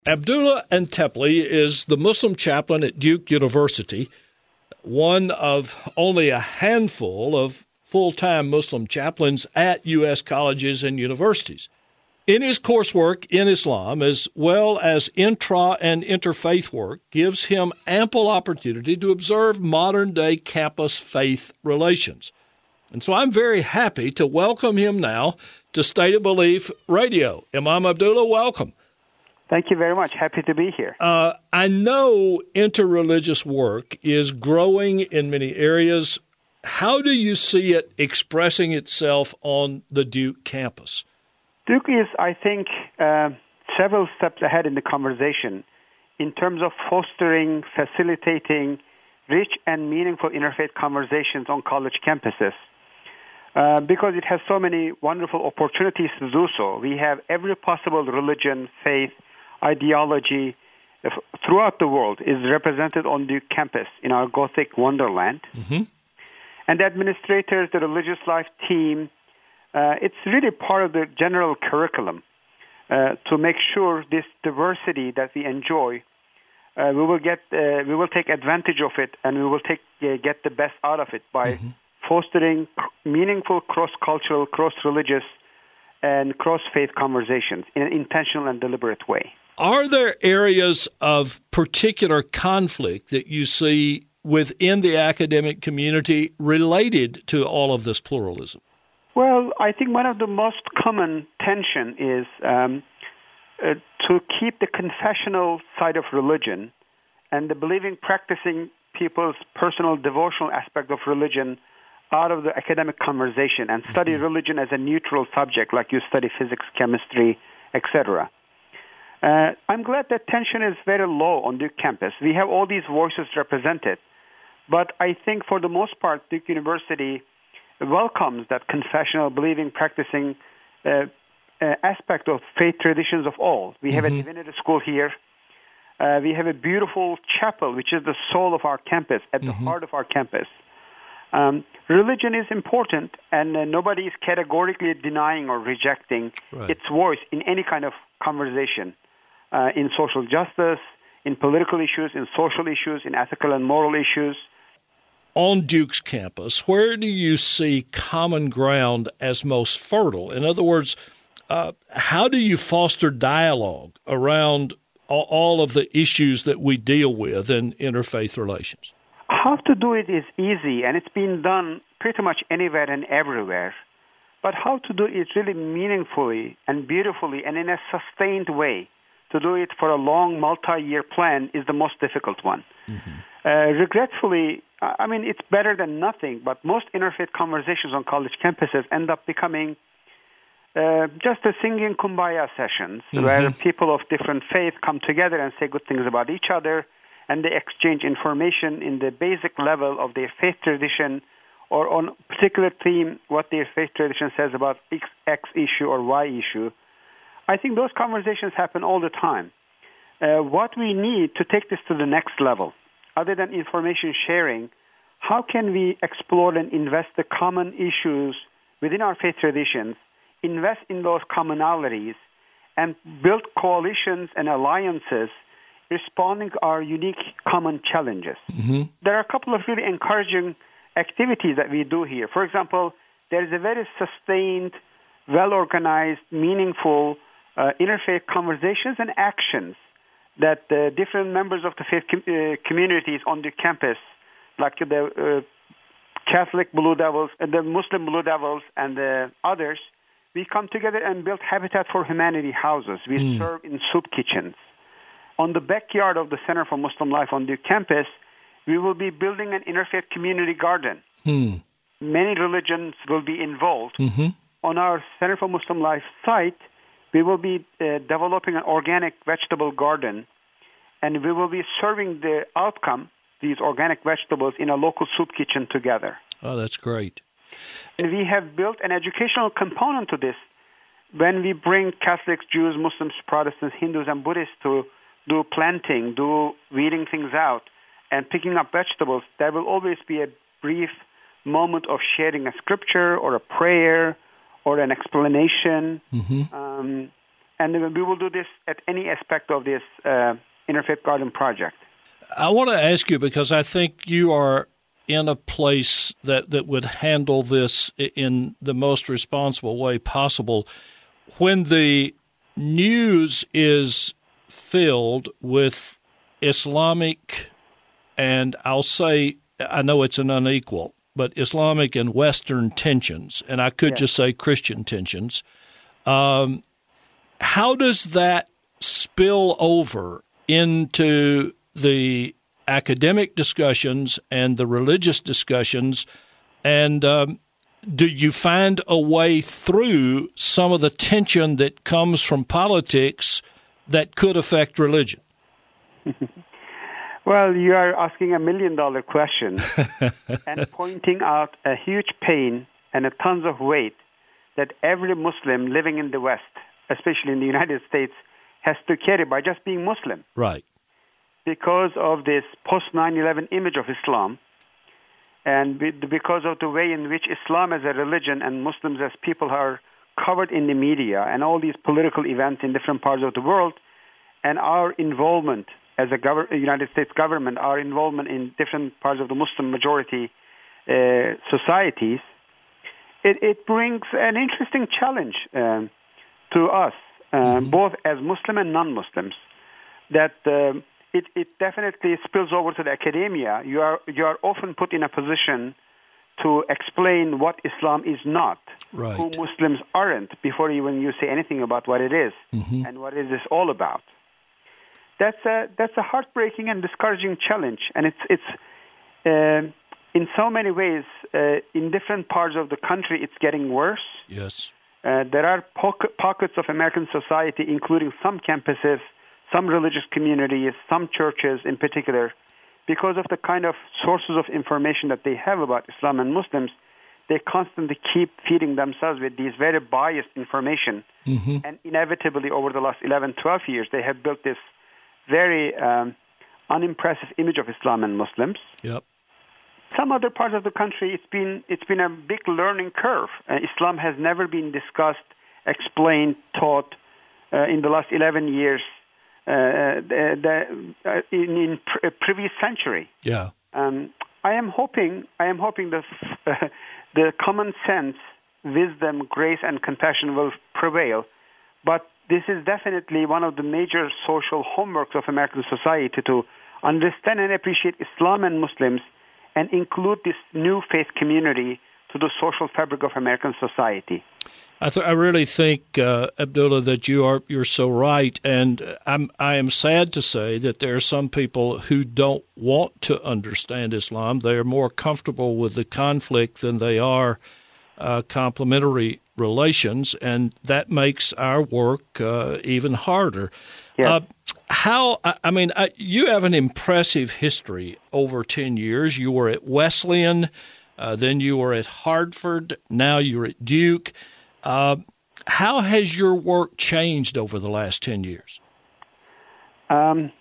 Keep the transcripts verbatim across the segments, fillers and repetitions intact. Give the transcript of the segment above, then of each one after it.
Abdullah Antepli is the Muslim chaplain at Duke University, one of only a handful of full-time Muslim chaplains at U S colleges and universities. In his coursework in Islam, as well as intra- and interfaith work, gives him ample opportunity to observe modern-day campus faith relations. And so I'm very happy to welcome him now to State of Belief Radio. Imam Abdullah, welcome. Thank you very much. Happy to be here. Uh, I know interreligious work is growing in many areas. How do you see it expressing itself on the Duke campus? Duke is, I think, uh, several steps ahead in the conversation in terms of fostering, facilitating rich and meaningful interfaith conversations on college campuses. Uh, because it has so many wonderful opportunities to do so. We have every possible religion, faith, ideology uh, throughout the world is represented on Duke campus in our Gothic wonderland. Mm-hmm. And the administrators, the religious life team, uh, it's really part of the general curriculum uh, to make sure this diversity that we enjoy, uh, we will get, uh, we will take advantage of it, and we will take uh, get the best out of it by mm-hmm. fostering meaningful cross-cultural, cross-religious, and cross-faith conversations in an intentional and deliberate way. Are there areas of particular conflict that you see within the academic community related to all of this pluralism? Well, I think one of the most common tension is um, uh, to keep the confessional side of religion and the believing, practicing people's personal devotional aspect of religion out of the academic conversation and study mm-hmm. religion as a neutral subject, like you study physics, chemistry, et cetera. Uh, I'm glad that tension is very low on Duke campus. We have all these voices represented, but I think for the most part, Duke University welcomes that confessional, believing, practicing uh, uh, aspect of faith traditions of all. We have mm-hmm. a divinity school here. Uh, we have a beautiful chapel, which is the soul of our campus, at mm-hmm. the heart of our campus. Um, religion is important, and uh, nobody is categorically denying or rejecting right. its voice in any kind of conversation, uh, in social justice, in political issues, in social issues, in ethical and moral issues. On Duke's campus, where do you see common ground as most fertile? In other words, uh, how do you foster dialogue around all, all of the issues that we deal with in interfaith relations? How to do it is easy, and it's been done pretty much anywhere and everywhere. But how to do it really meaningfully and beautifully and in a sustained way, to do it for a long multi-year plan, is the most difficult one. Mm-hmm. Uh, regretfully, I mean, it's better than nothing, but most interfaith conversations on college campuses end up becoming uh, just a singing kumbaya sessions, mm-hmm. where people of different faiths come together and say good things about each other, and they exchange information in the basic level of their faith tradition, or on a particular theme, what their faith tradition says about X, X issue or Y issue. I think those conversations happen all the time. Uh, what we need to take this to the next level, other than information sharing, how can we explore and invest the common issues within our faith traditions, invest in those commonalities, and build coalitions and alliances responding to our unique common challenges. Mm-hmm. There are a couple of really encouraging activities that we do here. For example, there is a very sustained, well-organized, meaningful uh, interfaith conversations and actions that uh, different members of the faith com- uh, communities on the campus, like the uh, Catholic Blue Devils, and the Muslim Blue Devils, and the others, we come together and build Habitat for Humanity houses. We mm. serve in soup kitchens. On the backyard of the Center for Muslim Life on Duke campus, we will be building an interfaith community garden. Hmm. Many religions will be involved. Mm-hmm. On our Center for Muslim Life site, we will be uh, developing an organic vegetable garden, and we will be serving the outcome, these organic vegetables, in a local soup kitchen together. Oh, that's great. And we have built an educational component to this. When we bring Catholics, Jews, Muslims, Protestants, Hindus, and Buddhists to do planting, do weeding things out, and picking up vegetables, there will always be a brief moment of sharing a scripture or a prayer or an explanation. Mm-hmm. Um, and we will do this at any aspect of this uh, Interfaith Garden project. I want to ask you, because I think you are in a place that, that would handle this in the most responsible way possible. When the news is filled with Islamic, and I'll say, I know it's an unequal, but Islamic and Western tensions, and I could yes. just say Christian tensions, um, how does that spill over into the academic discussions and the religious discussions, and um, do you find a way through some of the tension that comes from politics that could affect religion? Well, you are asking a million-dollar question and pointing out a huge pain and a tons of weight that every Muslim living in the West, especially in the United States, has to carry by just being Muslim. Right. Because of this post nine eleven image of Islam, and because of the way in which Islam as a religion and Muslims as people are covered in the media and all these political events in different parts of the world, and our involvement as a gov- United States government, our involvement in different parts of the Muslim majority uh, societies, it, it brings an interesting challenge um, to us, um, mm-hmm. both as Muslim and non-Muslims, that um, it, it definitely spills over to the academia. You are you are often put in a position to explain what Islam is not, right. who Muslims aren't, before even you say anything about what it is mm-hmm. and what is this all about. That's a that's a heartbreaking and discouraging challenge, and it's it's uh, in so many ways uh, in different parts of the country it's getting worse. Yes, uh, there are poc- pockets of American society, including some campuses, some religious communities, some churches in particular, because of the kind of sources of information that they have about Islam and Muslims. They constantly keep feeding themselves with these very biased information, mm-hmm. and inevitably over the last eleven, twelve years, they have built this very um, unimpressive image of Islam and Muslims. Yep. Some other parts of the country, it's been it's been a big learning curve. Uh, Islam has never been discussed, explained, taught uh, in the last eleven years uh, the, the, uh, in, in pre- previous century. Yeah. Um, I am hoping I am hoping that uh, the common sense, wisdom, grace, and compassion will prevail, but this is definitely one of the major social homeworks of American society, to understand and appreciate Islam and Muslims and include this new faith community to the social fabric of American society. I, th- I really think, uh, Abdullah, that you are you're so right, and I'm I am sad to say that there are some people who don't want to understand Islam. They are more comfortable with the conflict than they are uh, complementary relations, and that makes our work uh, even harder. Yeah. Uh, how, I mean, I, you have an impressive history over ten years. You were at Wesleyan, uh, then you were at Hartford, now you're at Duke. Uh, how has your work changed over the last ten years? Um,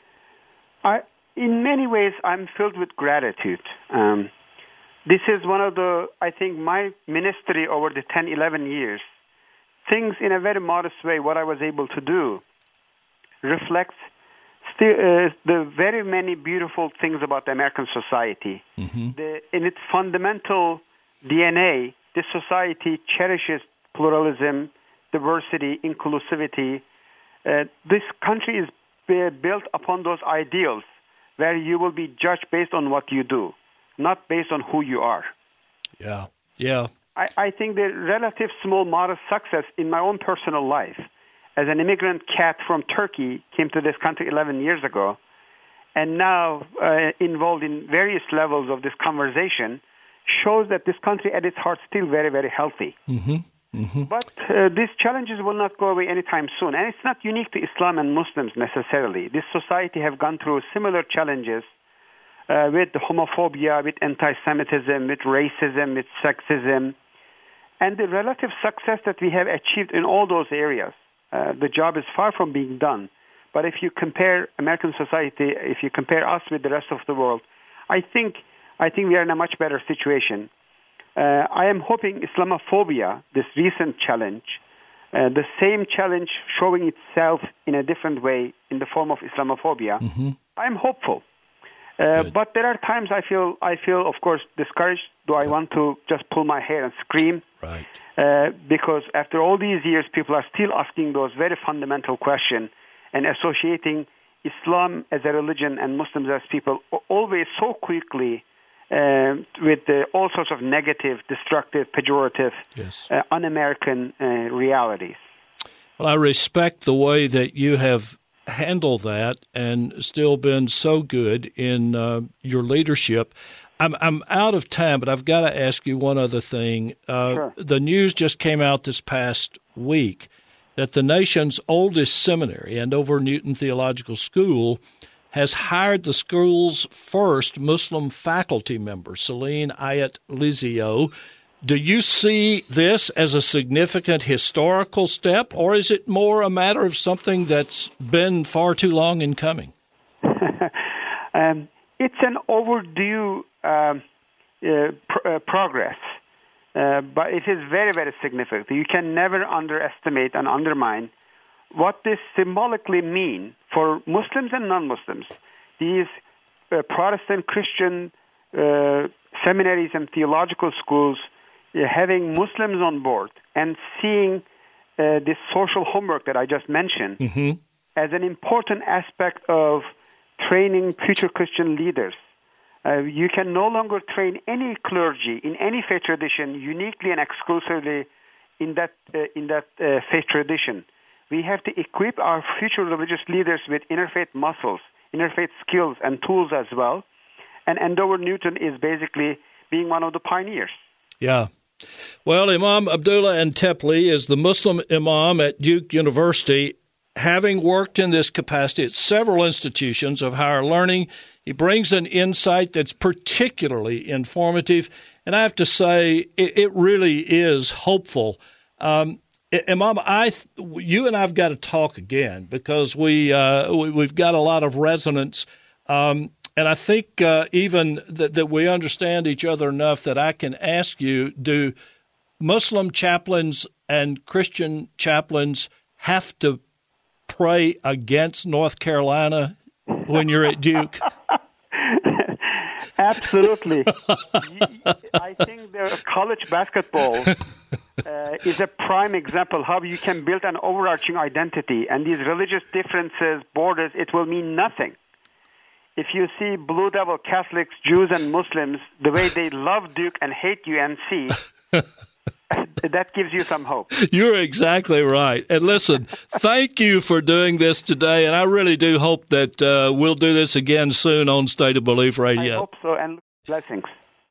I, in many ways, I'm filled with gratitude. Um, This is one of the, I think, my ministry over the ten, eleven years, things in a very modest way, what I was able to do, reflects still, uh, the very many beautiful things about the American society. Mm-hmm. The, in its fundamental D N A, this society cherishes pluralism, diversity, inclusivity. Uh, this country is built upon those ideals where you will be judged based on what you do, not based on who you are. Yeah, yeah. I, I think the relative small, modest success in my own personal life as an immigrant cat from Turkey, came to this country eleven years ago, and now uh, involved in various levels of this conversation, shows that this country at its heart is still very, very healthy. Mm-hmm. Mm-hmm. But uh, these challenges will not go away anytime soon. And it's not unique to Islam and Muslims necessarily. This society have gone through similar challenges Uh, with homophobia, with anti-Semitism, with racism, with sexism. And the relative success that we have achieved in all those areas, uh, the job is far from being done. But if you compare American society, if you compare us with the rest of the world, I think I think we are in a much better situation. Uh, I am hoping Islamophobia, this recent challenge, Uh, the same challenge showing itself in a different way in the form of Islamophobia. Mm-hmm. I'm hopeful. Uh, but there are times I feel, I feel, of course, discouraged. Do I want to just pull my hair and scream? Right. Uh, because after all these years, people are still asking those very fundamental questions and associating Islam as a religion and Muslims as people always so quickly uh, with uh, all sorts of negative, destructive, pejorative, yes. uh, un-American uh, realities. Well, I respect the way that you have handled that and still been so good in uh, your leadership. I'm I'm out of time, but I've got to ask you one other thing. Uh, sure. The news just came out this past week that the nation's oldest seminary, Andover Newton Theological School, has hired the school's first Muslim faculty member, Celine Ayat Lizio. Do you see this as a significant historical step, or is it more a matter of something that's been far too long in coming? um, it's an overdue um, uh, pr- uh, progress, uh, but it is very, very significant. You can never underestimate and undermine what this symbolically means for Muslims and non-Muslims. These uh, Protestant Christian uh, seminaries and theological schools having Muslims on board and seeing uh, this social homework that I just mentioned mm-hmm. as an important aspect of training future Christian leaders. Uh, you can no longer train any clergy in any faith tradition uniquely and exclusively in that uh, in that uh, faith tradition. We have to equip our future religious leaders with interfaith muscles, interfaith skills and tools as well. And Andover Newton is basically being one of the pioneers. Yeah. Well, Imam Abdullah Antepli is the Muslim imam at Duke University. Having worked in this capacity at several institutions of higher learning, he brings an insight that's particularly informative. And I have to say, it, it really is hopeful. Um, Imam, I, you and I have got to talk again because we, uh, we we've got a lot of resonance. Um, And I think uh, even that, that we understand each other enough that I can ask you, do Muslim chaplains and Christian chaplains have to pray against North Carolina when you're at Duke? Absolutely. I think the college basketball uh, is a prime example how you can build an overarching identity, and these religious differences, borders, it will mean nothing. If you see Blue Devil Catholics, Jews, and Muslims, the way they love Duke and hate U N C, that gives you some hope. You're exactly right. And listen, thank you for doing this today, and I really do hope that uh, we'll do this again soon on State of Belief Radio. I hope so, and blessings.